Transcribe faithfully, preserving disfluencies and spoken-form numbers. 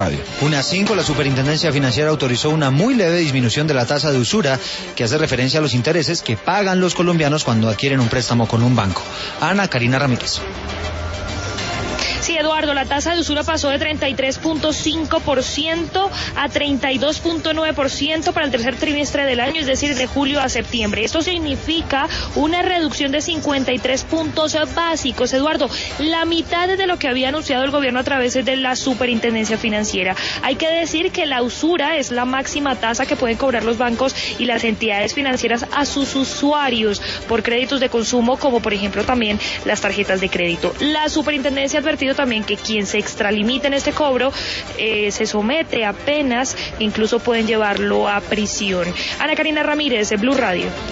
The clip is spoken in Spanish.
Radio. Una cinco, la Superintendencia Financiera autorizó una muy leve disminución de la tasa de usura que hace referencia a los intereses que pagan los colombianos cuando adquieren un préstamo con un banco. Ana Karina Ramírez. Sí, Eduardo, la tasa de usura pasó de treinta y tres punto cinco por ciento a treinta y dos punto nueve por ciento para el tercer trimestre del año, es decir, de julio a septiembre. Esto significa una reducción de cincuenta y tres puntos básicos. Eduardo, la mitad de lo que había anunciado el gobierno a través de la Superintendencia Financiera. Hay que decir que la usura es la máxima tasa que pueden cobrar los bancos y las entidades financieras a sus usuarios por créditos de consumo, como por ejemplo también las tarjetas de crédito. La Superintendencia ha advertido también que quien se extralimite en este cobro eh, se somete a penas, incluso pueden llevarlo a prisión. Ana Karina Ramírez, de Blue Radio.